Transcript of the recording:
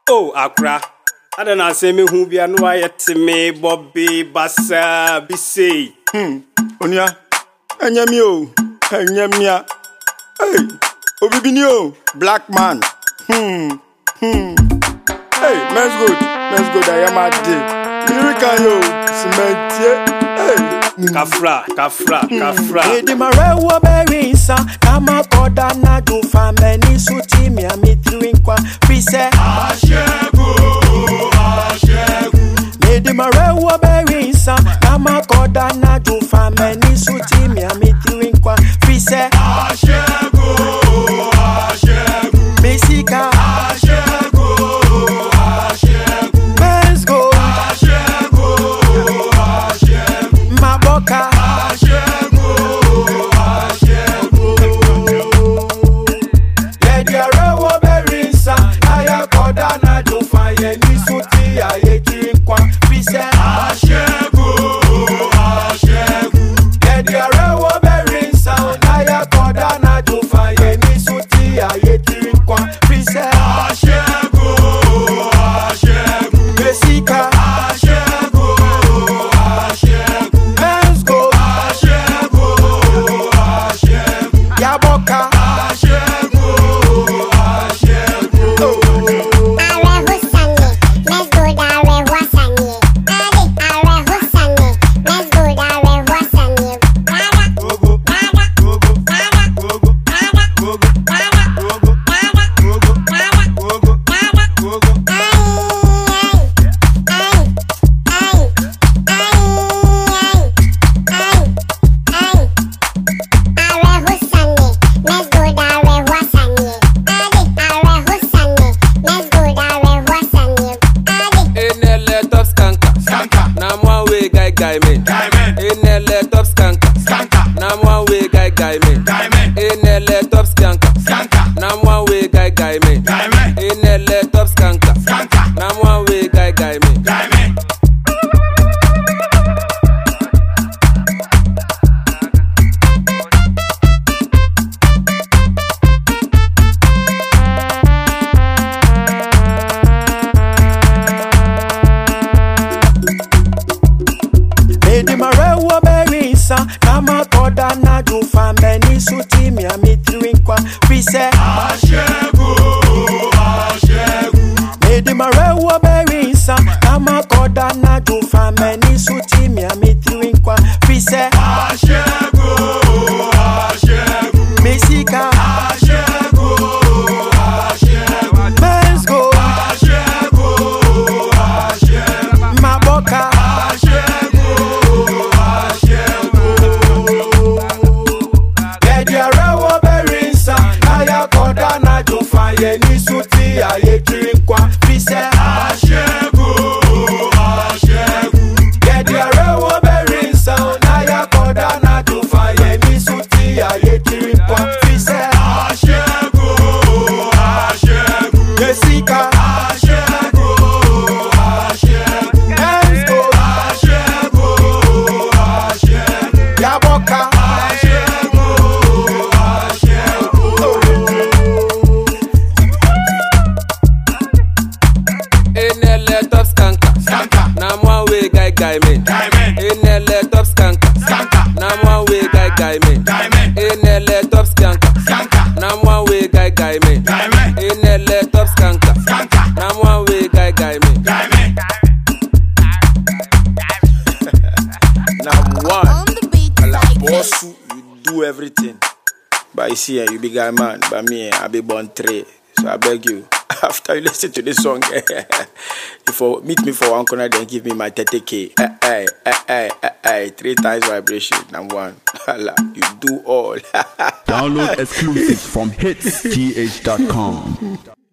Oh, Accra. I don't know, say me who be a white me, Bobby, Bassa, Bissay. Onya, Enyamio, Enyamia. Hey, Obibinio, black man. Hey, men's good, I am at day. Miracle, yo, cement, hey. Kafra. Edi marewa berisa, kama koda na jufa meni suti mi amitirinkwa. Pise Ashegu. Edi marewa berisa, kama koda na jufa meni suti mi amitirinkwa. Pise Ashegu. Mesika Ashegu. Let's go. Maboka guy me. In a let up skanka. Nam one way guy me. In a let up skanka. Nam one way guy me. In a let up skanka. Nam one way guy me. Marewa berisa, kama koda na jufa meni suti mi amitirinkwa. Pise Ashegu. Edi marewa berisa, kama koda na jufa meni suti mi amitirinkwa. Pise Ashegu. Mesika Ashegu. Let's go. Maboka Yeni suti aye kirinkwa. Pise Ashegu. Gedi arewo berinsa onaya koda na jufa. Yeni suti aye kirinkwa. Pise Ashegu. Jessica Ashegu. Let's go. Yaboka guy me. In a let up skanka. Nam one way guy me. In a let up skanka. Nam one way guy me. In a let up skanka. Nam one way guy me. Nam one. Boss, you do everything. But you see, you be guy man. But me, I be born three. So I beg you. After you listen to this song, you meet me for one corner, then give me my 30K. 3 times vibration. Number one. You do all. Download exclusives from hitsgh.com.